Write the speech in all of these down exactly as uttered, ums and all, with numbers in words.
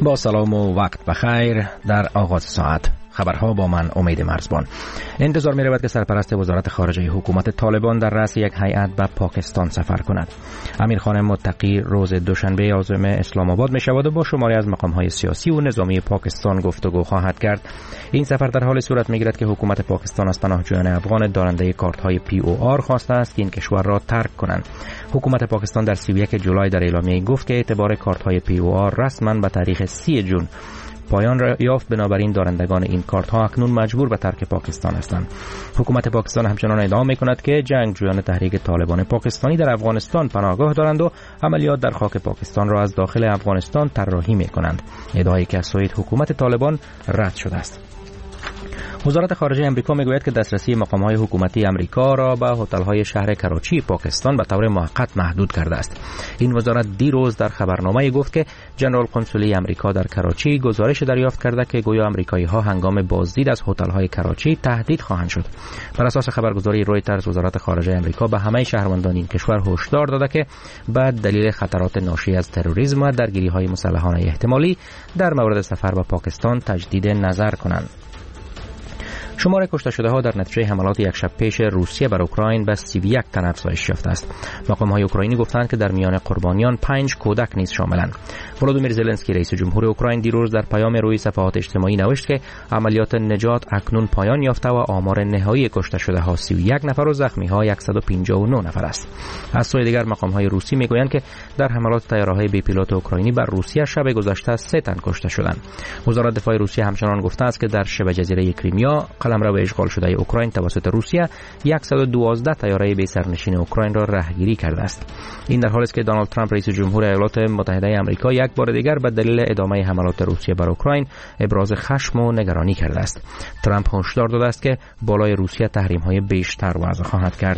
با سلام و وقت بخیر. در آغاز ساعت خبرها با من امید مرزبان. انتظار می رود که سرپرست وزارت خارجه حکومت طالبان در رأس یک هیئت به پاکستان سفر کند. امیرخان متقی روز دوشنبه عازم اسلام آباد می شود و با شماری از مقام‌های سیاسی و نظامی پاکستان گفتگو خواهد کرد. این سفر در حال صورت می گیرد که حکومت پاکستان از پناهجویان افغان دارنده کارت‌های پی او آر خواسته است که این کشور را ترک کنند. حکومت پاکستان در سی و یک جولای در اعلامیه گفت که اعتبار کارت‌های پی او آر رسما به تاریخ سی جون پایان را یافت، بنابراین دارندگان این کارت ها اکنون مجبور به ترک پاکستان هستند. حکومت پاکستان همچنان ادعا می‌کند که جنگجویان تحریک طالبان پاکستانی در افغانستان پناهگاه دارند و عملیات در خاک پاکستان را از داخل افغانستان طراحی می‌کنند، ادعایی که از سوی حکومت طالبان رد شده است. وزارت خارجه امریکا میگوید که دسترسی مقام‌های حکومتی امریکا را به هتل‌های شهر کراچی پاکستان به طور موقت محدود کرده است. این وزارت دیروز در خبرنامه گفت که جنرال کنسولی امریکا در کراچی گزارش دریافت کرده که گویا آمریکایی‌ها هنگام بازدید از هتل‌های کراچی تهدید خواهند شد. بر اساس خبرگزاری رویترز، وزارت خارجه امریکا به همه شهروندان این کشور هشدار داده که به دلیل خطرات ناشی از تروریسم و درگیری‌های مسلحانه احتمالی در مورد سفر به پاکستان تجدید نظر کنند. شمار کشته شده ها در نتیجه حملات یک شب پیش روسیه بر اوکراین به سی و یک تن افزایش یافته است. مقام های اوکراینی گفتند که در میان قربانیان پنج کودک نیز شاملند. ولودیمیر زلنسکی رئیس جمهور اوکراین دیروز در پیام روی صفحات اجتماعی نوشت که عملیات نجات اکنون پایان یافته و آمار نهایی کشته شده ها سی و یک نفر و زخمی ها صد و پنجاه و نه نفر است. از سوی دیگر مقام های روسی میگویند که در حملات طیاره‌های بی پیلوت اوکراینی بر روسیه شب گذشته سه تن کشته شدند. وزارت دفاع روسیه همچنان گفته است که در شبه جزیره کریمیا قلمرو اشغال شده اوکراین توسط روسیه صد و دوازده طیاره بی سرنشین اوکراین را رهگیری کرده است. این در حالی است که دونالد ترامپ رئیس جمهور ایالات متحده آمریکا یک بار دیگر به دلیل ادامه حملات روسیه بر اوکراین ابراز خشم و نگرانی کرده است. ترامپ هشدار داده است که بالای روسیه تحریم‌های بیشتر وضع خواهد کرد.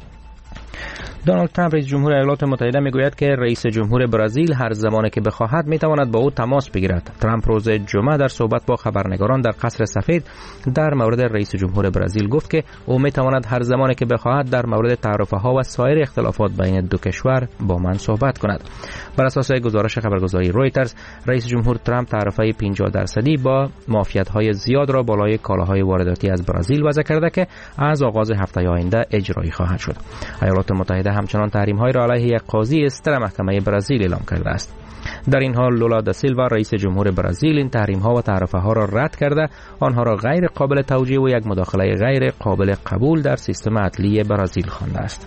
دونالد ترامپ رئیس جمهور ایالات متحده میگوید که رئیس جمهور برزیل هر زمانی که بخواهد میتواند با او تماس بگیرد. ترامپ روز جمعه در صحبت با خبرنگاران در قصر سفید در مورد رئیس جمهور برزیل گفت که او میتواند هر زمانی که بخواهد در مورد تعرفه‌ها و سایر اختلافات بین دو کشور با من صحبت کند. بر اساس گزارش خبرگزاری رویترز، رئیس جمهور ترامپ تعرفه پنجاه درصدی با معافیت‌های زیاد را بالای کالاهای وارداتی از برزیل وضع کرده که از آغاز هفته آینده اجرایی خواهد شد. ایالات متحده همچنان تحریم‌های را علیه یک قاضی استر محکمه برزیل اعلام کرده است. در این حال لولا دا سیلوا رئیس جمهور برزیل این تحریم‌ها و تعرفه‌ها را رد کرده، آنها را غیر قابل توجیه و یک مداخله غیر قابل قبول در سیستم عدلی برزیل خوانده است.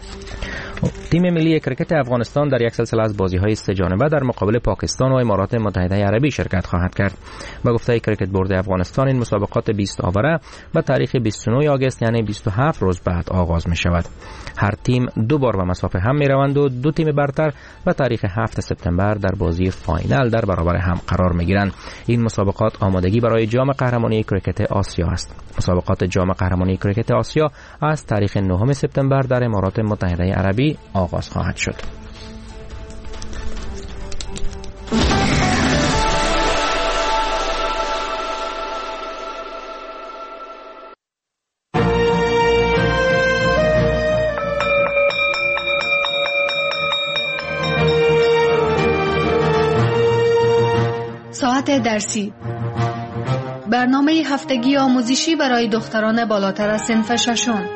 تیم ملی کرکت افغانستان در یک سلسله از بازی‌های سه جانبه در مقابل پاکستان و امارات متحده عربی شرکت خواهد کرد. به گفته کرکت بورد افغانستان، این مسابقات بیست آوره به تاریخ بیست و نه آگوست یعنی بیست و هفت روز بعد آغاز می شود. هر تیم دو بار به مسافه هم می روند و دو تیم برتر به تاریخ هفتم سپتامبر در بازی فاینال در برابر هم قرار می گیرند. این مسابقات آمادگی برای جام قهرمانی کرکت آسیا است. مسابقات جام قهرمانی کرکت آسیا از تاریخ نهم سپتامبر در امارات متحده عربی آغاز خواهد شد. ساعت درسی، برنامه هفتگی آموزشی برای دختران بالاتر از صنف ششم.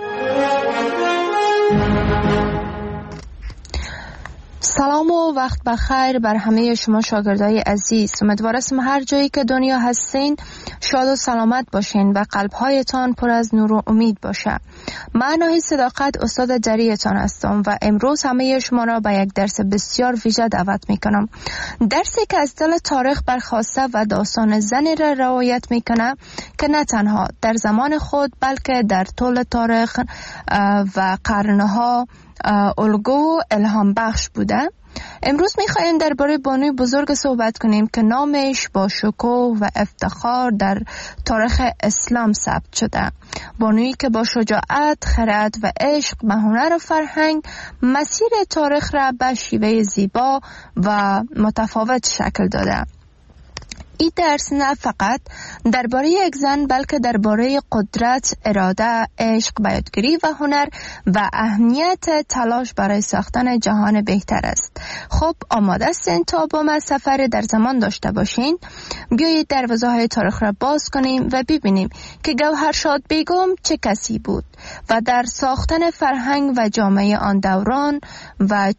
سلام و وقت بخیر بر همه شما شاگردای عزیز. امیدوارم هر جایی که دنیا هستین شاد و سلامت باشین و قلبهایتان پر از نور و امید باشه. من ناهی صداقت استاد جریتان هستم و امروز همه شما را به یک درس بسیار ویژه دعوت میکنم. درسی که از دل تاریخ برخواسته و داستان زنی را روایت میکنه که نه تنها در زمان خود بلکه در طول تاریخ و قرنها الگو و الهام بخش بوده. امروز میخوایم درباره بانوی بزرگ صحبت کنیم که نامش با شکوه و افتخار در تاریخ اسلام ثبت شده. بانویی که با شجاعت، خرد و عشق به هنر و فرهنگ مسیر تاریخ را به شیوه زیبا و متفاوت شکل داده. این درس نه فقط درباره یک زن بلکه درباره قدرت، اراده، عشق به یادگیری و هنر و اهمیت تلاش برای ساختن جهان بهتر است. خب آماده هستین تا با ما سفر در زمان داشته باشین؟ بیایید دروازه های تاریخ را باز کنیم و ببینیم که گوهرشاد بیگم چه کسی بود و در ساختن فرهنگ و جامعه آن دوران و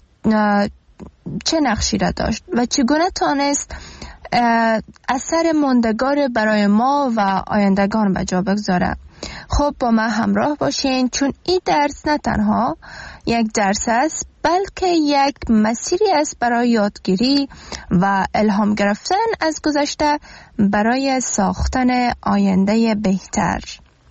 چه نقشی را داشت و چگونه تانست اثر ماندگار برای ما و آیندگان به جا بگذاره. خب با ما همراه باشین، چون این درس نه تنها یک درس است بلکه یک مسیری است برای یادگیری و الهام گرفتن از گذشته برای ساختن آینده بهتر.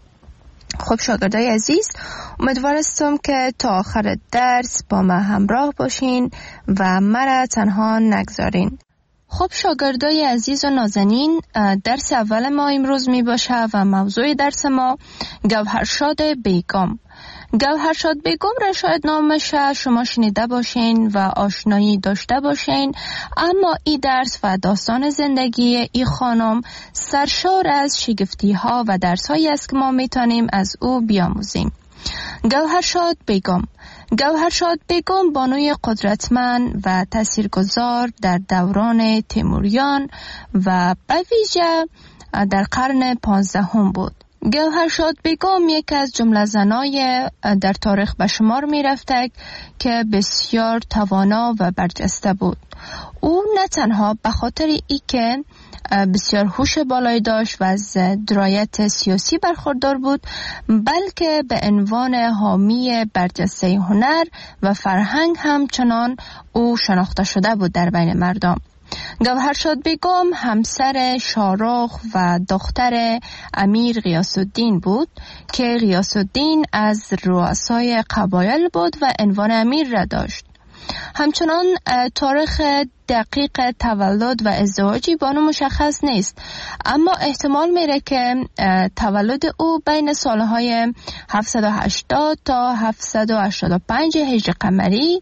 خب شاگردای عزیز، امیدوار هستم که تا آخر درس با ما همراه باشین و مرا تنها نگذارین. خب شاگردای عزیز و نازنین، درس اول ما امروز می باشه و موضوع درس ما گوهرشاد بیگم. گوهرشاد بیگم را شاید نامش شما شنیده باشین و آشنایی داشته باشین، اما این درس و داستان زندگی این خانم سرشار از شگفتی ها و درس هایی است که ما میتونیم از او بیاموزیم. گوهرشاد بیگم گوهرشاد بیگم بانوی قدرتمند و تاثیرگذار در دوران تیموریان و به ویژه در قرن پانزدهم بود. گوهرشاد بیگم یک از جمله زنای در تاریخ به شمار می رفته که بسیار توانا و برجسته بود. او نه تنها به خاطر ای که بسیار هوش بالایی داشت و از درایت سیاسی برخوردار بود، بلکه به عنوان حامی برجسته هنر و فرهنگ همچنان او شناخته شده بود در بین مردم. گوهرشاد بیگم همسر شاهرخ و دختر امیر غیاث الدین بود که غیاث الدین از رؤسای قبایل بود و عنوان امیر را داشت. همچنان تاریخ دقیق تولد و ازدواجی بانو مشخص نیست، اما احتمال میره که تولد او بین سالهای هفتصد و هشتاد تا هفتصد و هشتاد و پنج هجری قمری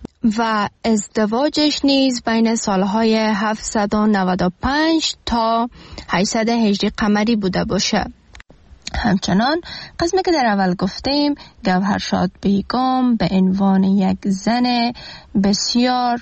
و ازدواجش نیز بین سالهای هفتصد و نود و پنج تا هشتصد هجری قمری بوده باشه. همچنان قسمی که در اول گفتیم، گوهرشاد بیگم به عنوان یک زن بسیار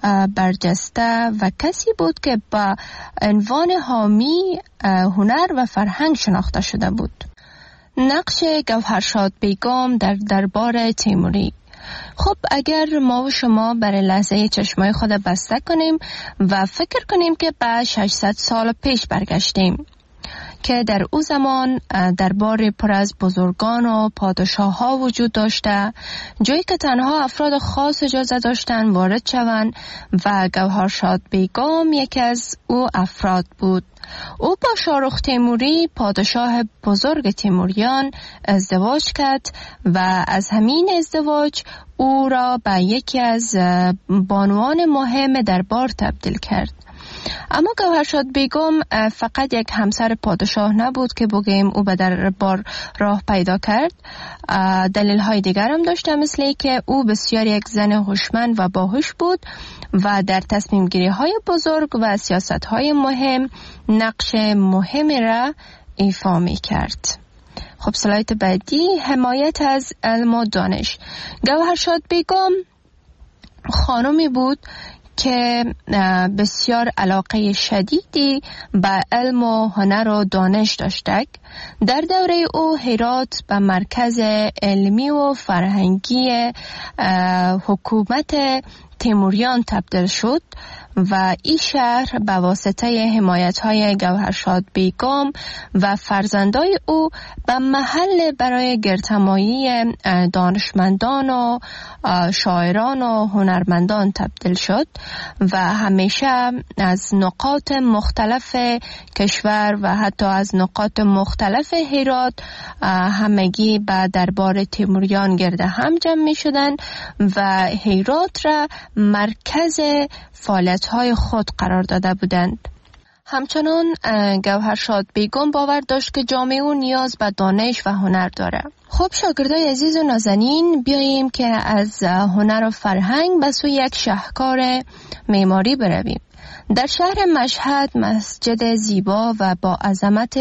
برجسته و کسی بود که با عنوان حامی هنر و فرهنگ شناخته شده بود. نقش گوهرشاد بیگم در دربار تیموری. خب اگر ما و شما برای لحظه چشمای خود بسته کنیم و فکر کنیم که به ششصد سال پیش برگشتیم که در او زمان دربار پر از بزرگان و پادشاه ها وجود داشته، جایی که تنها افراد خاص اجازه داشتن وارد شوند و گوهرشاد بیگم یکی از او افراد بود. او با شاهرخ تیموری پادشاه بزرگ تیموریان ازدواج کرد و از همین ازدواج او را به یکی از بانوان مهم دربار تبدیل کرد. اما گوهرشاد بیگم فقط یک همسر پادشاه نبود که بگیم او به دربار راه پیدا کرد. دلیل های دیگر هم داشته، مثل که او بسیار یک زن هوشمند و باهوش بود و در تصمیم گیری های بزرگ و سیاست های مهم نقش مهمی را ایفا می کرد. خب سلاید بعدی، حمایت از علم و دانش. گوهرشاد بیگم خانمی بود که بسیار علاقه شدیدی به علم و هنر و دانش داشته. در دوره او هرات به مرکز علمی و فرهنگی حکومت تیموریان تبدیل شد و این شهر به واسطه حمایت‌های گوهرشاد بیگم و فرزندای او به محل برای گردهمایی دانشمندان و شاعران و هنرمندان تبدیل شد و همیشه از نقاط مختلف کشور و حتی از نقاط مختلف هرات همگی به دربار تیموریان گرد هم جمع می شدن و هرات را مرکز فعالیت‌های خود قرار داده بودند. همچنان گوهرشاد بیگم باور داشت که جامعه او نیاز به دانش و هنر داره. خب شاگردای عزیز و نازنین، بیاییم که از هنر و فرهنگ به سوی یک شاهکار معماری برویم. در شهر مشهد مسجد زیبا و با عظمت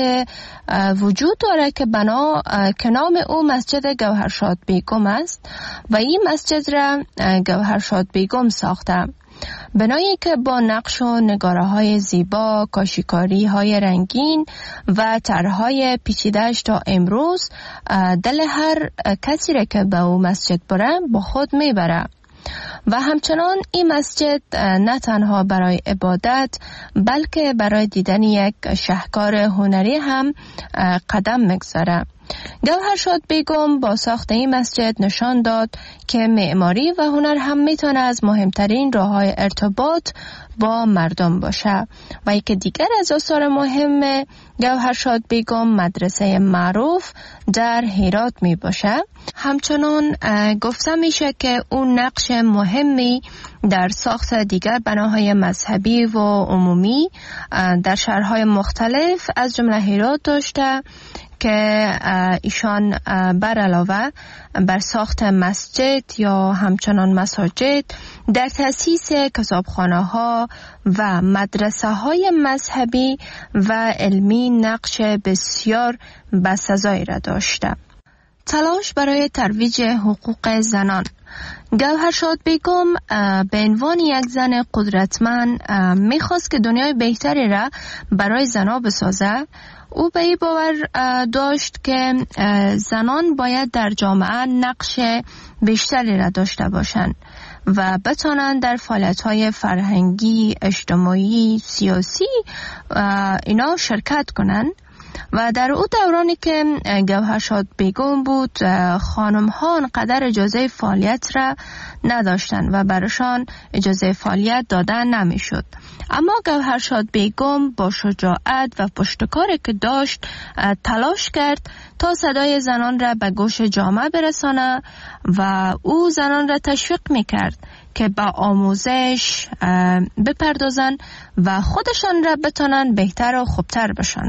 وجود داره که بنا که نام او مسجد گوهرشاد بیگم است و این مسجد را گوهرشاد بیگم ساخته. بنایی که با نقش و نگاره های زیبا، کاشیکاری های رنگین و طرحهای پیچیده‌اش تا امروز دل هر کسی را که به او مسجد بره با خود میبره. و همچنان این مسجد نه تنها برای عبادت بلکه برای دیدن یک شاهکار هنری هم قدم میگذاره. گوهرشاد بیگم با ساخت این مسجد نشان داد که معماری و هنر هم میتونه از مهمترین راه‌های ارتباط با مردم باشه. و یکی دیگر از آثار مهم گوهرشاد بیگم مدرسه معروف در هرات می باشه. همچنان گفته میشه که اون نقش مهمی در ساخت دیگر بناهای مذهبی و عمومی در شهرهای مختلف از جمله هرات داشته که ایشان بر علاوه بر ساخت مسجد یا همچنان مساجد در تأسیس کتابخانه ها و مدرسه های مذهبی و علمی نقش بسیار بسزایی را داشته. تلاش برای ترویج حقوق زنان. گوهرشاد بیگم به عنوان یک زن قدرتمند میخواست که دنیای بهتری را برای زنان بسازه. او به این باور داشت که زنان باید در جامعه نقش بیشتری را داشته باشند و بتوانند در فعالیت‌های فرهنگی، اجتماعی، سیاسی اینا شرکت کنند. و در او دورانی که گوهرشاد بیگم بود خانم‌ها انقدر اجازه فعالیت را نداشتند و برایشان اجازه فعالیت دادن نمیشد. اما گوهرشاد بیگم با شجاعت و پشتکاری که داشت تلاش کرد تا صدای زنان را به گوش جامعه برسانه و او زنان را تشویق میکرد که با آموزش بپردازن و خودشان را بتونن بهتر و خوبتر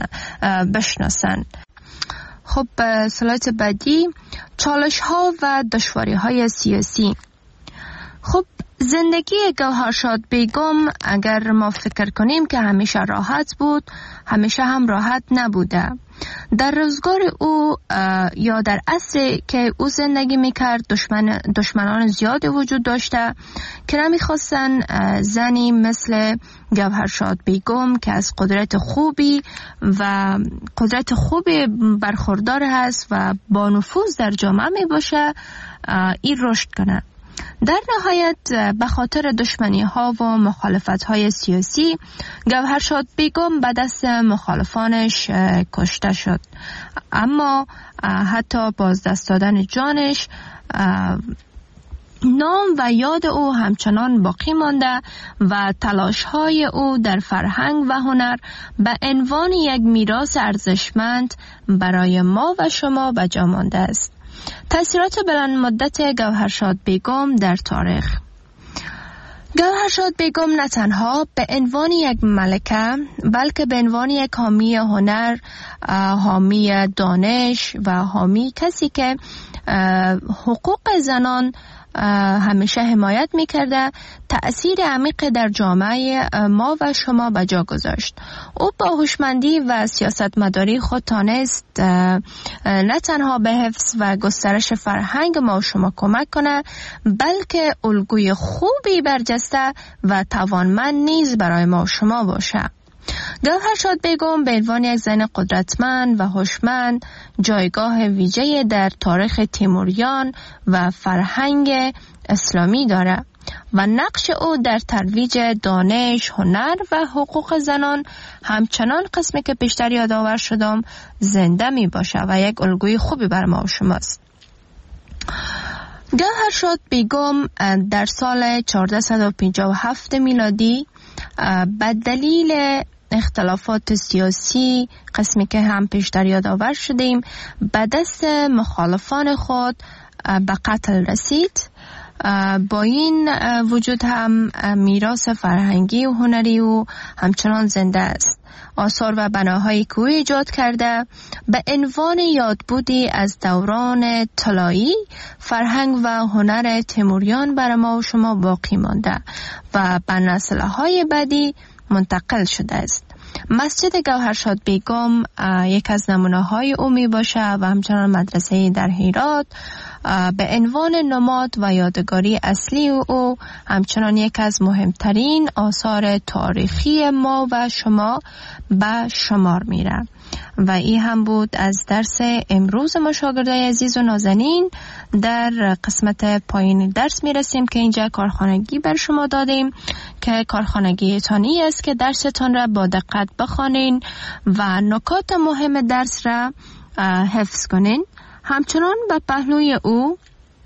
بشناسن. خب سلاید بعدی، چالش ها و دشواری های سیاسی. خب زندگی گوهرشاد بیگم اگر ما فکر کنیم که همیشه راحت بود، همیشه هم راحت نبوده. در روزگار او یا در عصری که او زندگی میکرد دشمن دشمنان زیادی وجود داشته که نمیخواستن زنی مثل گوهرشاد بیگم که از قدرت خوبی و قدرت خوبی برخوردار هست و با نفوذ در جامعه می باشه این رشد کنه. در نهایت به خاطر دشمنی ها و مخالفت های سیاسی گوهرشاد بیگم به دست مخالفانش کشته شد. اما حتی بازدست دادن جانش نام و یاد او همچنان باقی مانده و تلاش های او در فرهنگ و هنر به عنوان یک میراث ارزشمند برای ما و شما به جا مانده است. تأثیرات بلند مدت گوهرشاد بیگم در تاریخ. گوهرشاد بیگم نه تنها به عنوان یک ملکه بلکه به عنوان یک حامی هنر، حامی دانش و حامی کسی که حقوق زنان همیشه حمایت میکرده تأثیر عمیق در جامعه ما و شما به جا گذاشت. او با هوشمندی و سیاستمداری خود تانست نه تنها به حفظ و گسترش فرهنگ ما و شما کمک کنه بلکه الگوی خوبی برجسته و توانمند نیز برای ما و شما باشه. گوهرشاد بیگم به عنوان یک زن قدرتمند و هوشمند جایگاه ویژه‌ای در تاریخ تیموریان و فرهنگ اسلامی داره و نقش او در ترویج دانش، هنر و حقوق زنان همچنان قسمی که پیشتر یادآور شدم زنده می باشه و یک الگوی خوبی بر ما و شماست. گوهرشاد بیگم در سال چهارصد و پنجاه و هفت میلادی به دلیل اختلافات سیاسی قسمی که هم پیشتر یادآور شدیم به دست مخالفان خود به قتل رسید با این وجود هم میراث فرهنگی و هنری و همچنان زنده است. آثار و بناهایی که او ایجاد کرده به عنوان یادبودی از دوران طلایی فرهنگ و هنر تیموریان بر ما و شما باقی مانده و به نسل‌های بعدی منتقل شده است. مسجد گوهرشاد بیگم یک از نمونه‌های او می باشه و همچنان مدرسه در هرات به عنوان نماد و یادگاری اصلی او همچنان یک از مهمترین آثار تاریخی ما و شما به شمار میره. و این هم بود از درس امروز ما شاگردای عزیز و نازنین. در قسمت پایین درس میرسیم که اینجا کارخانگی بر شما دادیم که کارخانگی تانی است که درستان را با دقت بخوانین و نکات مهم درس را حفظ کنین. همچنان به پهلوی او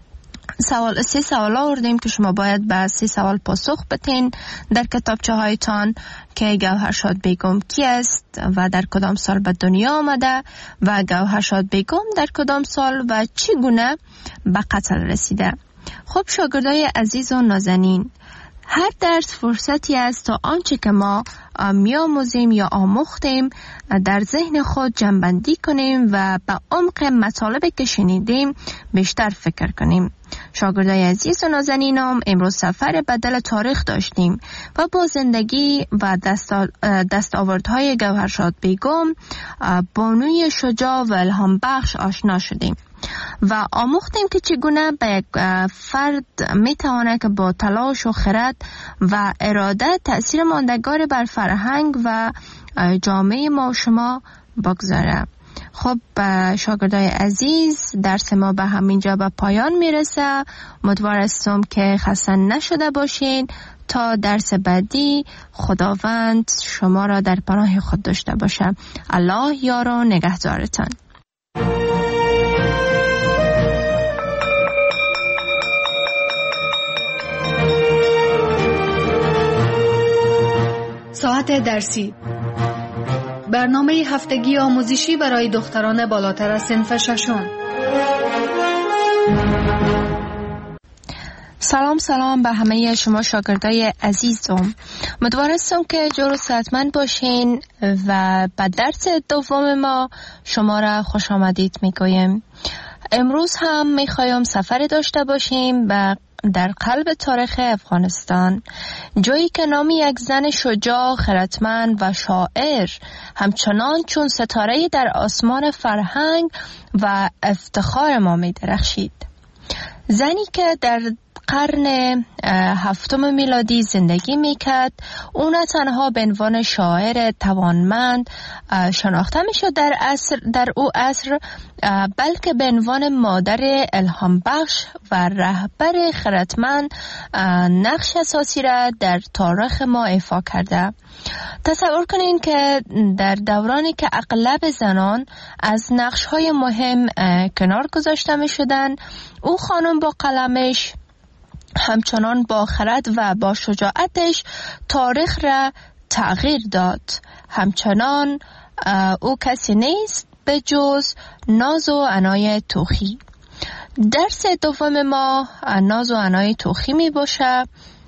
سوال سه سوال آوردیم که شما باید به سه سوال پاسخ بدین در کتابچه هایتان که گوهرشاد بیگم کی است و در کدام سال به دنیا آمده و گوهرشاد بیگم در کدام سال و چگونه به قتل رسیده. خب شاگردای عزیز و نازنین، هر درس فرصتی است تا آنچه که ما می‌آموزیم یا آموختیم در ذهن خود جمع‌بندی کنیم و به عمق مطالبی که شنیدیم بیشتر فکر کنیم. شاگردای عزیز و نازنینم، امروز سفر بدل تاریخ داشتیم و با زندگی و دستاوردهای گوهرشاد بیگم، بانوی شجاع و الهام بخش آشنا شدیم و آموختیم که چگونه به یک فرد میتواند که با تلاش و خرد و اراده تأثیر ماندگار بر فرهنگ و جامعه ما و شما بگذاره. خب شاگردای عزیز، درس ما به همینجا به پایان میرسه. امیدوار هستم که خسته نشده باشین. تا درس بعدی خداوند شما را در پناه خود داشته باشه. الله یار و نگهدارتان. ساعت درسی، برنامه هفتگی آموزشی برای دختران بالاتر از صنف ششم. سلام سلام به همه شما شاگردای عزیزم. امیدوار هستم که جور و صحتمند باشین و به درس دوم ما شما را خوش آمدید میگویم. امروز هم میخوایم سفر داشته باشیم به در قلب تاریخ افغانستان، جایی که نام یک زن شجاع، خردمند و شاعر همچنان چون ستاره در آسمان فرهنگ و افتخار ما می درخشید. زنی که در قرن هفتم میلادی زندگی میکرد، او نه تنها به عنوان شاعر توانمند شناخته میشد در عصر در او عصر، بلکه به عنوان مادر الهام بخش و رهبر خردمند نقش اساسی را در تاریخ ما ایفا کرده. تصور کنین که در دورانی که اغلب زنان از نقش‌های مهم کنار گذاشته می‌شدند، او خانم با قلمش همچنان با خرد و با شجاعتش تاریخ را تغییر داد. همچنان او کسی نیست به جز ناز و عنای توخی. درس دوم ما ناز و عنای توخی می باشه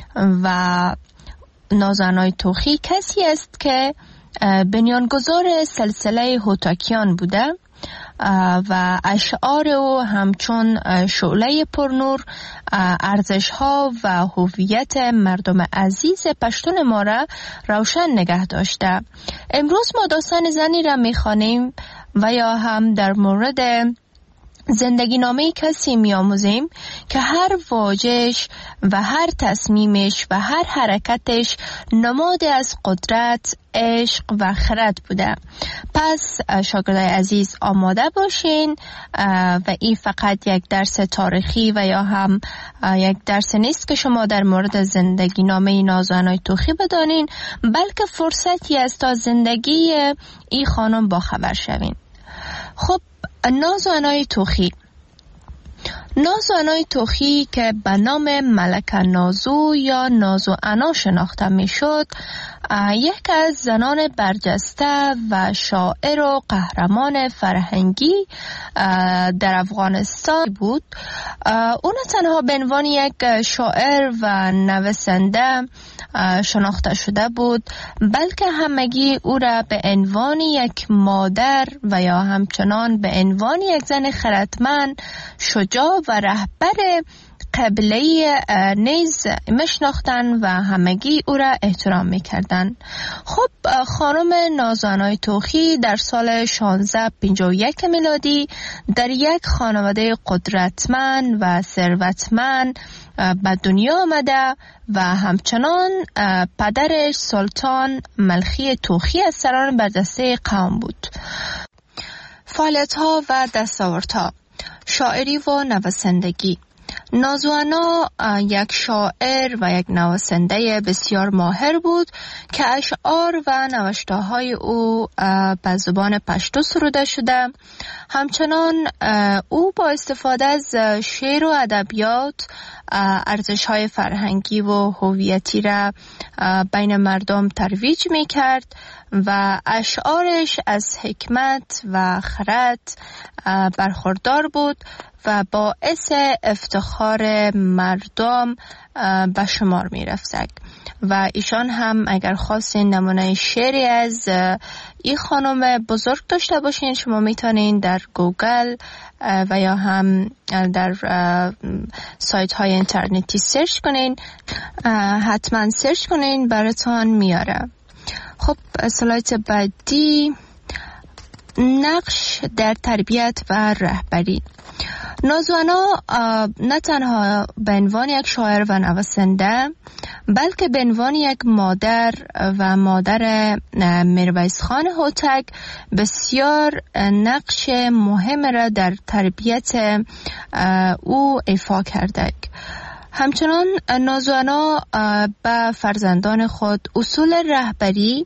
و ناز و عنای توخی کسی است که بنیانگذار سلسله هوتاکیان بوده و اشعار او همچون شعله پرنور ارزش‌ها و هویت مردم عزیز پشتون ما را روشن نگه داشته. امروز ما داستان زنی را می‌خوانیم و یا هم در مورد زندگی نامه کسی می آموزیم که هر واژه‌اش و هر تصمیمش و هر حرکتش نماد از قدرت، عشق و خرد بوده. پس شاگردای عزیز آماده باشین و این فقط یک درس تاریخی و یا هم یک درس نیست که شما در مورد زندگی نامه ناز و عنای توخی بدانین، بلکه فرصتی است تا زندگی این خانم با خبر شوین. خب ناز و عنای توخی. نازو انای توخی که به نام ملکه نازو یا نازو انا شناخته می شد، یک از زنان برجسته و شاعر و قهرمان فرهنگی در افغانستان بود. او نه تنها به عنوان یک شاعر و نویسنده شناخته شده بود، بلکه همگی او را به عنوان یک مادر و یا همچنان به عنوان یک زن خردمند، شجاع و رهبر قبیله نیز میشناختن و همگی او را احترام میکردن. خب خانم نازو انای توخی در سال شانزده پنجاه و یک میلادی در یک خانواده قدرتمند و ثروتمند به دنیا آمده و همچنان پدرش سلطان ملخی توخی از سران برجسته قوم بود. فعالیت‌ها و دستاوردها: شاعری و نویسندگی. نازو انا یک شاعر و یک نویسنده بسیار ماهر بود که اشعار و نوشته‌های او به زبان پشتو سروده شده. همچنان او با استفاده از شعر و ادبیات ارزش‌های فرهنگی و هویتی را بین مردم ترویج می‌کرد و اشعارش از حکمت و خرد برخوردار بود و باعث افتخار مردم به شمار می رفتند. و ایشان هم اگر خواستین نمونه شعری از این خانم بزرگ داشته باشین، شما میتونین در گوگل و یا هم در سایت های اینترنتی سرچ کنین، حتما سرچ کنین براتون میاره. خب اسلایت بعدی، نقش در تربیت و رهبری. نازو انا نه تنها به عنوان یک شاعر و نویسنده، بلکه به عنوان یک مادر و مادر میرویس خان هوتک بسیار نقش مهم را در تربیت او ایفا کرده. همچنان نازو انا به فرزندان خود اصول رهبری،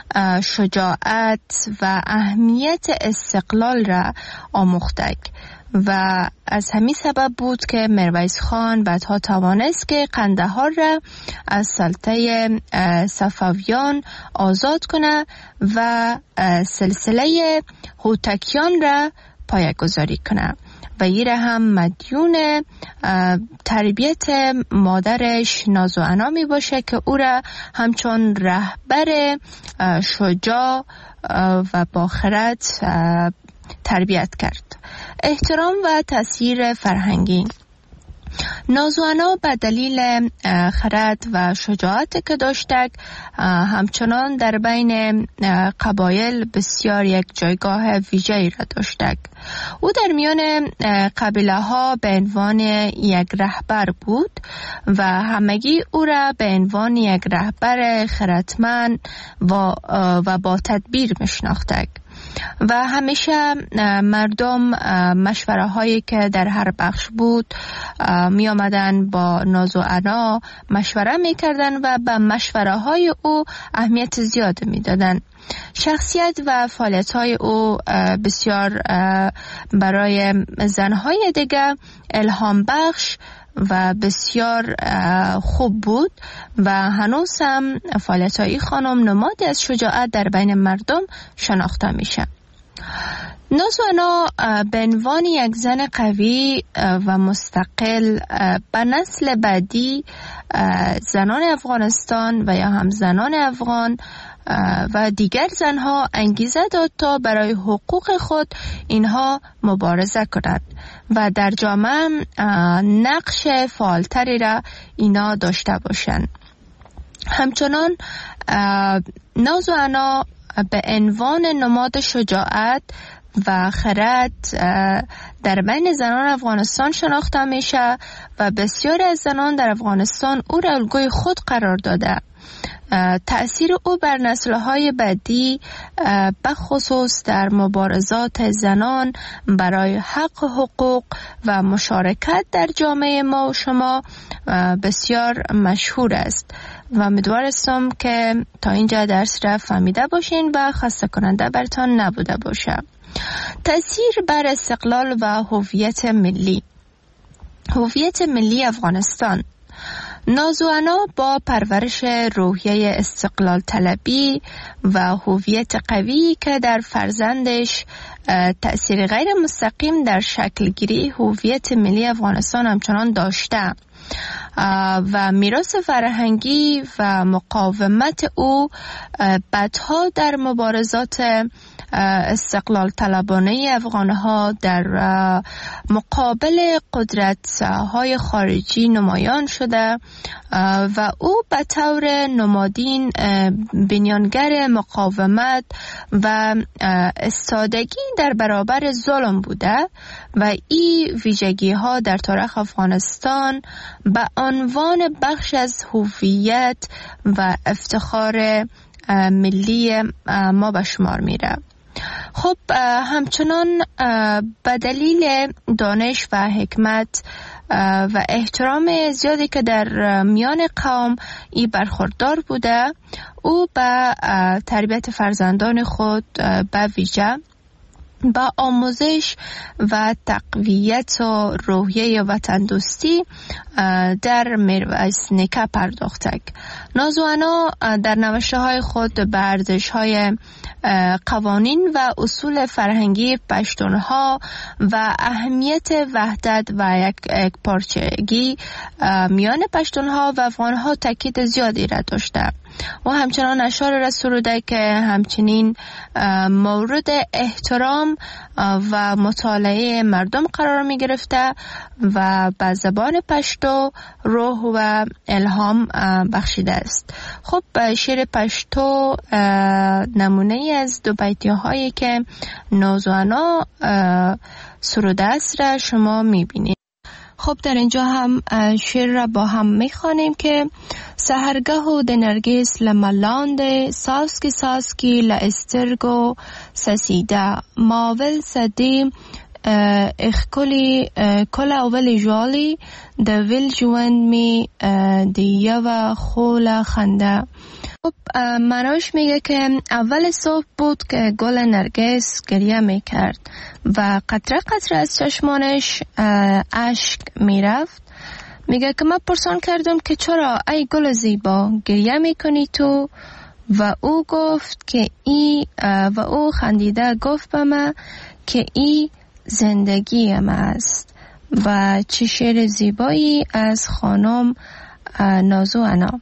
شجاعت و اهمیت استقلال را آموخته و از همین سبب بود که میرویس خان بعدها توانست که قندهار را از سلطه صفویان آزاد کنه و سلسله هوتکیان را پایه‌گذاری کنه و این را هم مدیون تربیت مادرش نازو انا می باشه که او را همچون رهبر شجاع و با خرد تربیت کرد. احترام و تأثیر فرهنگی. نازو انا به دلیل خرد و شجاعت که داشته همچنان در بین قبایل بسیار یک جایگاه ویژه‌ای را داشته. او در میان قبیله ها به عنوان یک رهبر بود و همگی او را به عنوان یک رهبر خردمند و, و با تدبیر میشناختند و همیشه مردم مشوره هایی که در هر بخش بود می آمدن با نازو انا مشوره می کردن و به مشوره های او اهمیت زیاد می دادن. شخصیت و فعالیت های او بسیار برای زنهای دیگه الهام بخش و بسیار خوب بود و هنوز هم فعالیت های خانم نمادی از شجاعت در بین مردم شناخته میشه. نازو انا به عنوان یک زن قوی و مستقل به نسل بعدی زنان افغانستان و یا هم زنان افغان و دیگر زنها انگیزه داد تا برای حقوق خود اینها مبارزه کنند و در جامعه نقش فعالتری را اینا داشته باشند. همچنان نازو انا به عنوان نماد شجاعت و خرد در بین زنان افغانستان شناخته میشه و بسیاری از زنان در افغانستان او را الگوی خود قرار داده. تأثیر او بر نسل‌های بعدی به خصوص در مبارزات زنان برای حق حقوق و مشارکت در جامعه ما و شما بسیار مشهور است و امیدوارم که تا اینجا درس را فهمیده باشین و خسته کننده برتان نبوده باشه. تأثیر بر استقلال و هویت ملی. هویت ملی افغانستان. نازوانا با پرورش روحیه استقلال طلبی و هویت قوی که در فرزندش تأثیر غیر مستقیم در شکل گیری هویت ملی افغانستان همچنان داشته و میراث فرهنگی و مقاومت او بعدها در مبارزات استقلال طلبانه افغانها در مقابل قدرت های خارجی نمایان شده و او به طور نمادین بنیانگر مقاومت و استادگی در برابر ظلم بوده و این ویژگی ها در تاریخ افغانستان به عنوان بخش از هویت و افتخار ملی ما به شمار میره. خب همچنان به دلیل دانش و حکمت و احترام زیادی که در میان قوم ای برخوردار بوده، او به تربیت فرزندان خود به ویژه با آموزش و تقویت و روحیه وطن دوستی در میرویس نیکه پرداختک. نازوانا در نوشته های خود به ارزش های قوانین و اصول فرهنگی پشتونها و اهمیت وحدت و یک, یک پارچگی میان پشتونها و افغانها تاکید زیادی را داشته و همچنان اشعار را سروده که همچنین مورد احترام و مطالعه مردم قرار می گرفته و به زبان پشتو روح و الهام بخشیده است. خب شعر پشتو نمونه از دو بیتی هایی که نازوانا سروده است را شما می بینید. خب در اینجا هم شعر را با هم می خوانیم که سحرگه و دنرگیس لملاند ساسکی ساسکی لاسترگو سسیده ماول سدیم اخکلی کل اول جوالی دویل جوان می دیه و خول خنده. خب معناش میگه که اول صبح بود که گل نرگس گریه میکرد و قطره قطره از چشمانش اشک میرفت. میگه که من پرسان کردم که چرا ای گل زیبا گریه میکنی تو؟ و او گفت که ای و او خندیده گفت به من که ای زندگی ما است. و چه شعر زیبایی از خانم نازوانا.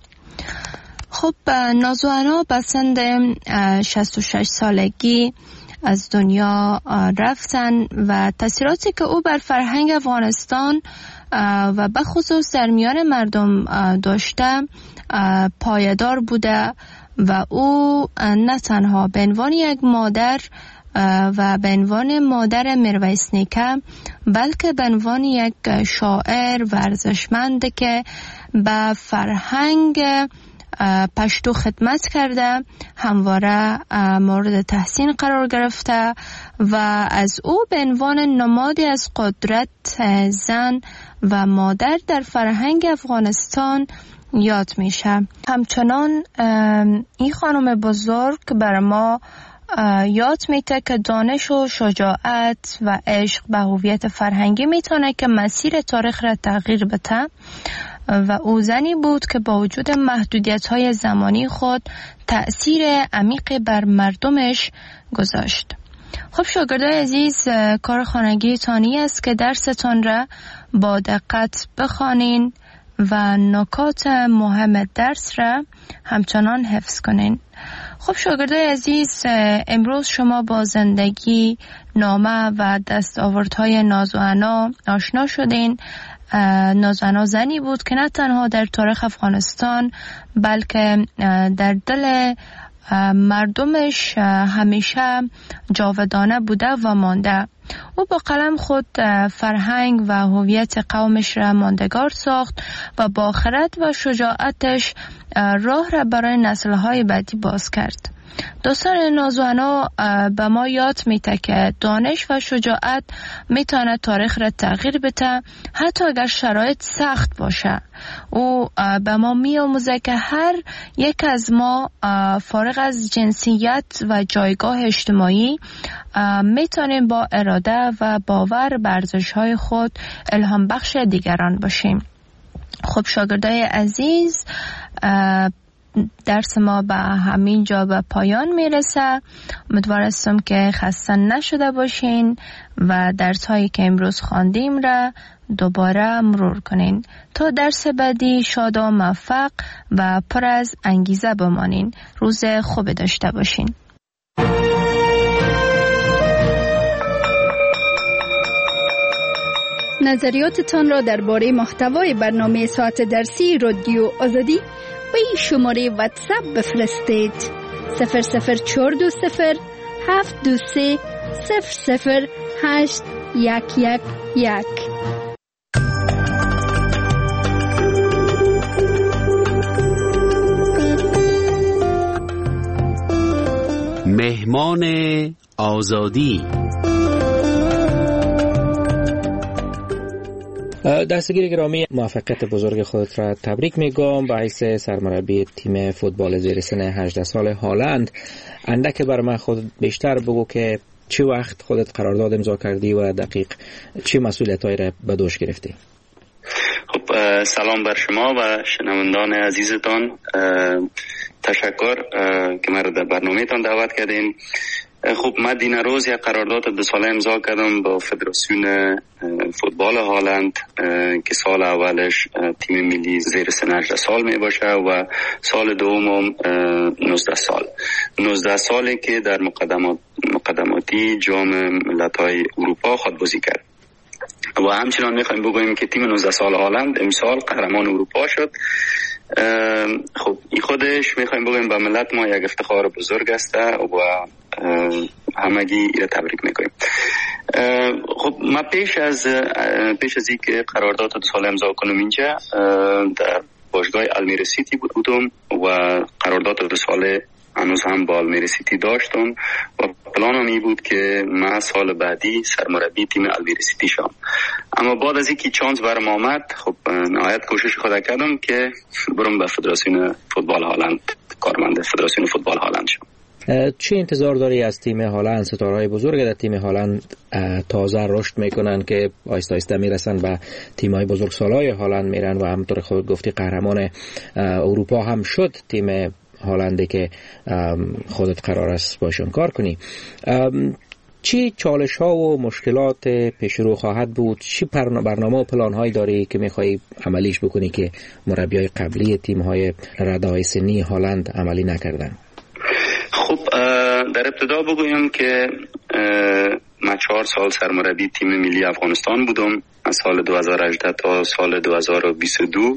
خب نازوانا به سن شصت و شش سالگی از دنیا رفتن و تاثیراتی که او بر فرهنگ افغانستان و به خصوص در میان مردم داشته پایدار بوده و او نه تنها به عنوان یک مادر و به عنوان مادر میرویس نیکه بلکه به عنوان یک شاعر ورزشمند که به فرهنگ پشتو خدمت کرده همواره مورد تحسین قرار گرفته و از او به عنوان نمادی از قدرت زن و مادر در فرهنگ افغانستان یاد میشه. همچنان این خانم بزرگ بر ما یاد میده که دانش و شجاعت و عشق به هویت فرهنگی میتونه که مسیر تاریخ را تغییر بده و او زنی بود که با وجود محدودیت‌های زمانی خود تأثیر عمیقی بر مردمش گذاشت. خب شاگردای عزیز، کار خانگی تانی است که درستان را با دقت بخوانین و نکات مهم درس را همچنان حفظ کنین. خب شاگردای عزیز، امروز شما با زندگی، نامه و دستاوردهای نازوانا آشنا شدین. نازوانا زنی بود که نه تنها در تاریخ افغانستان بلکه در دل مردمش همیشه جاودانه بوده و مانده. او با قلم خود فرهنگ و هویت قومش را ماندگار ساخت و با خرد و شجاعتش راه را برای نسل‌های بعدی باز کرد. دوستان نازوانا، به ما یاد میده که دانش و شجاعت میتونه تاریخ را تغییر بده، حتی اگر شرایط سخت باشه. او به ما میآموزه که هر یک از ما فارغ از جنسیت و جایگاه اجتماعی میتونیم با اراده و باور بر ارزش‌های خود الهام بخش دیگران باشیم. خب شاگردای عزیز، درس ما به همین جا به پایان میرسه. امیدوار هستم که خسته نشده باشین و درس هایی که امروز خواندیم را دوباره مرور کنین. تا درس بعدی شاد و موفق و پر از انگیزه بمانین. روز خوب داشته باشین. نظریاتتان را درباره محتوای برنامه ساعت درسی رادیو آزادی به این شماره واتساپ بفرستید: صفر صفر چهار دو صفر هفت دو سه صفر صفر هشت یک یک یک. مهمان آزادی. دستگیر گرامی، موفقیت بزرگ خودت را تبریک میگم به حیث سرمربی تیم فوتبال زیر سن هجده سال هالند. اندک بر من خود بیشتر بگو که چه وقت خودت قرارداد امضا کردی و دقیق چه مسئولیتایی را به دوش گرفتی؟ خب سلام بر شما و شنوندان عزیزتان. تشکر که مرا در برنامه‌تان دعوت کردین. خب من دین روز یک قرارداد دو ساله امضا کردم با فدراسیون فوتبال هالند که سال اولش تیم ملی زیر سن هجده سال می باشه و سال دوم نوزده سال نوزده سالی که در مقدمات مقدماتی جام ملت‌های اروپا خود بازی کرد. و همچنان میخوایم بگوییم که تیم نوزده سال هالند امسال قهرمان اروپا شد. خب این خودش میخوایم بگوییم به ملت ما یک افتخار بزرگ است و همگی ایره تبریک میکنیم. خب ما پیش از پیش از اینکه قرارداد دو ساله امضا کنم اینجا در باشگاه المیرا سیتی بودم و قرارداد دو ساله هنوز هم با المیرا سیتی داشتم و پلانم این بود که من سال بعدی سرمربی تیم المیرا سیتی شدم. اما بعد از اینکه چانس برام آمد، خب نهایت کوشش خود کردم که برم به فدراسیون فوتبال هالند، کارمند فدراسیون فوتبال هالند شدم. چه انتظار داری از تیم هالند؟ ستاره‌های بزرگ در تیم هالند تازه رشد میکنن که آهسته آهسته میرسن به تیم‌های بزرگسالای هالند میرن و همونطور خود گفتی قهرمان اروپا هم شد تیم هالندی که خودت قرار است باشون کار کنی. چی چالش ها و مشکلات پیش رو خواهد بود؟ چی برنامه و پلان هایی داری که میخوایی عملیش بکنی که مربیای قبلی تیم های رده های سنی هالند عملی نکردن؟ خب در ابتدا بگویم که من چهار سال سرمربی تیم ملی افغانستان بودم، از سال دو هزار و هجده تا سال دو هزار و بیست و دو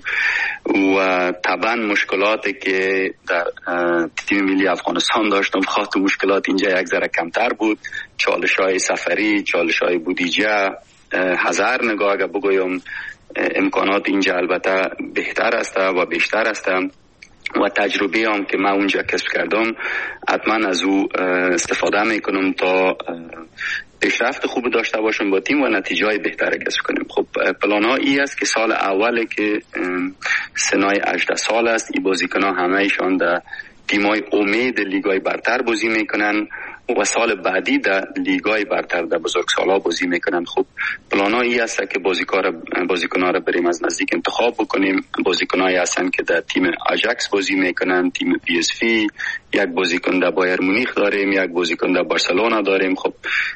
و طبعا مشکلاتی که در تیم ملی افغانستان داشتم خاطر مشکلات اینجا یک ذره کمتر بود. چالش های سفری، چالش های بودجه، هزار نگاه اگر بگویم امکانات اینجا البته بهتر است و بیشتر است و تجربه هم که من اونجا کسب کردم حتما از او استفاده میکنم تا پیشرفت خوب داشته باشم با تیم و نتیجه های بهتر کسب کنیم. خب پلان ها ای است که سال اوله که سنای هجده سال است، این بازیکن ها همه ایشان در تیم های امید لیگای برتر بازی میکنن و سال بعدی در لیگای برتر در بزرگسالا بازی میکنن. خب پلان ها ای است که بازیکن ها را بریم از نزدیک انتخاب بکنیم. بازیکن هایی هستن که در تیم آژاکس بازی میکنن، تیم پی اس وی، یک بازیکن در بایر مونیخ داریم، یک بازیکن در بارسلونا داریم. خب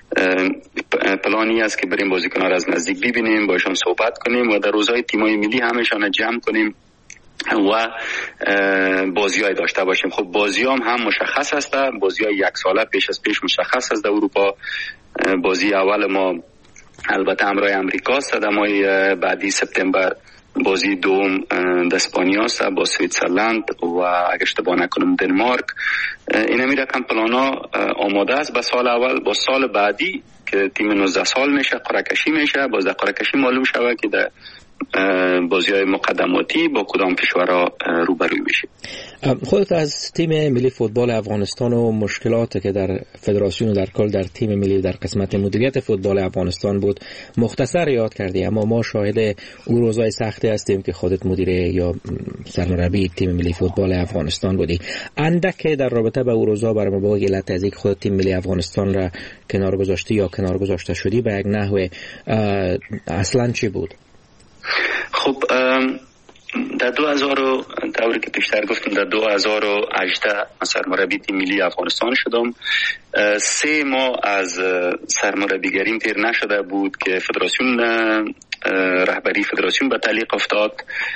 پلانی است که بریم بازیکن ها را از نزدیک ببینیم، باشون صحبت کنیم و در روزهای تیمای ملی همشان جمع کنیم و بازی های داشته باشیم. خب بازی هم هم مشخص است، بازی های یک ساله پیش از پیش مشخص است. در اروپا بازی اول ما البته همراه امریکا است، در ماه بعدی سپتامبر بازی دوم در اسپانیا است با سوئیسرلند و اگه اشتباه نکنم دنمارک. این همین رقم پلانا آماده است. با سال اول با سال بعدی که تیم نوزده سال میشه قرعه کشی میشه. باز در قرعه کشی معلوم شود که در بازی‌های مقدماتی با کدام کشورها روبروی میشه. خودت از تیم ملی فوتبال افغانستان و مشکلاتی که در فدراسیون و در کل در تیم ملی در قسمت مدیریت فوتبال افغانستان بود مختصر یاد کردی، اما ما شاهد اون روزهای سختی هستیم که خودت مدیر یا سرمربی تیم ملی فوتبال افغانستان بودی. اندک در رابطه با اون روزها برام بگو، علت از اینکه خودت تیم ملی افغانستان را کنار گذاشتی یا کنار گذاشته شدی به یک نحو اصلا چی بود؟ خب در دو هزار طوری که پیشتر گفتم در دو هزار و هجده سرمربی تیم ملی افغانستان شدم. سه ماه از سرمربیگریم تیر نشده بود که فدراسیون رهبری فدراسیون به تعلیق افتاد.